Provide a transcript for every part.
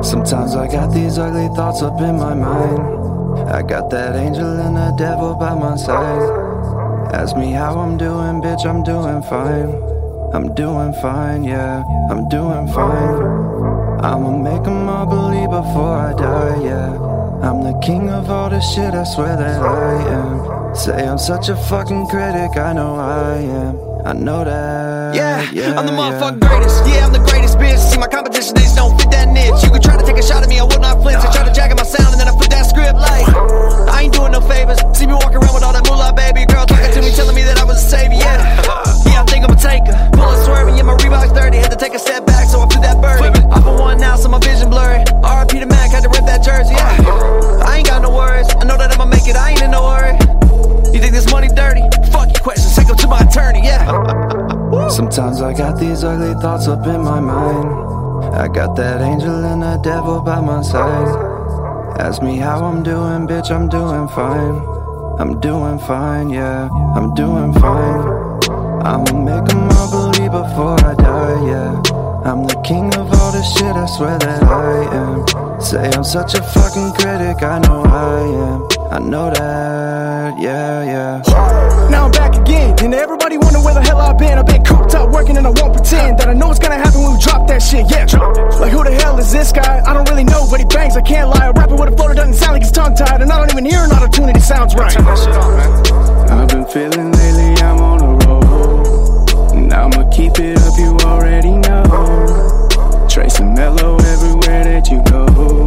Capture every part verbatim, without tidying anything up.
Sometimes I got these ugly thoughts up in my mind. I got that angel and the devil by my side. Ask me how I'm doing, bitch, I'm doing fine. I'm doing fine, yeah, I'm doing fine. I'ma make them all believe before I die, yeah. I'm the king of all this shit, I swear that I am. Say I'm such a fucking critic, I know I am. I know that. Yeah, yeah I'm the motherfucking yeah. greatest. Yeah, I'm the greatest, bitch. See my competition, they just don't fit that niche. You can try to take a shot at me, I will not flinch. I try to jacket my sound and then I flip that script like I ain't doing no favors. See me walking around with all that moolah, baby. Girl talking to me, telling me that I was a savior. Yeah, yeah, I think I'm a taker. Bullet swerving, yeah, my Reebok thirty. Had to take a step back, so I flew that birdie. I for one now, so my vision blurry. R I P to Mac, had to rip that jersey. Yeah, I ain't got no worries. I know that I'ma make it, I ain't in no hurry. You think this money dirty? Fuck your questions, take them to my attorney, yeah. Sometimes I got these ugly thoughts up in my mind. I got that angel and the devil by my side. Ask me how I'm doing, bitch, I'm doing fine. I'm doing fine, yeah, I'm doing fine. I'ma make them all believe before I die, yeah. I'm the king of all this shit, I swear that I am. Say I'm such a fucking critic, I know I am. I know that, yeah, yeah. Now I'm back again, and everybody wonder where the hell I've been. I've been cooped up working and I won't pretend that I know what's gonna happen when we drop that shit, yeah. Like who the hell is this guy? I don't really know, but he bangs, I can't lie. A rapper with a flow that doesn't sound like he's tongue-tied, and I don't even hear an auto-tune, it sounds right. Turn that shit on, man. I've been feeling lately, I'm on the road, and I'ma keep it up, you already know. Trace and mellow everywhere that you go.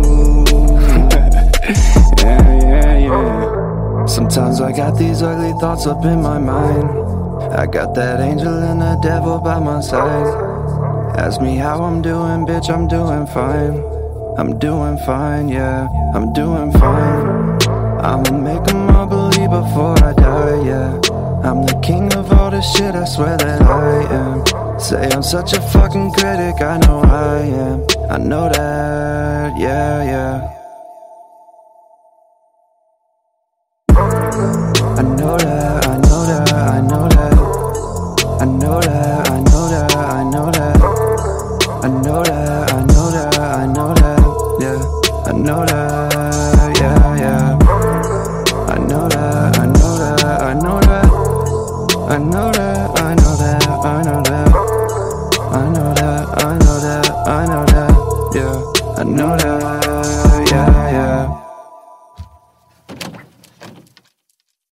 Yeah, yeah, yeah. Sometimes I got these ugly thoughts up in my mind. I got that angel and the devil by my side. Ask me how I'm doing, bitch, I'm doing fine. I'm doing fine, yeah, I'm doing fine. I'ma make them all believe before I die, yeah. I'm the king of all this shit, I swear that I am. Say I'm such a fucking critic, I know I am. I know that, yeah, yeah. I know that, I know that, I know that. I know that, I know that, I know that. I know that, I know that, I know that. Yeah, I know that, yeah, yeah. I know that, I know that, I know that. I know that.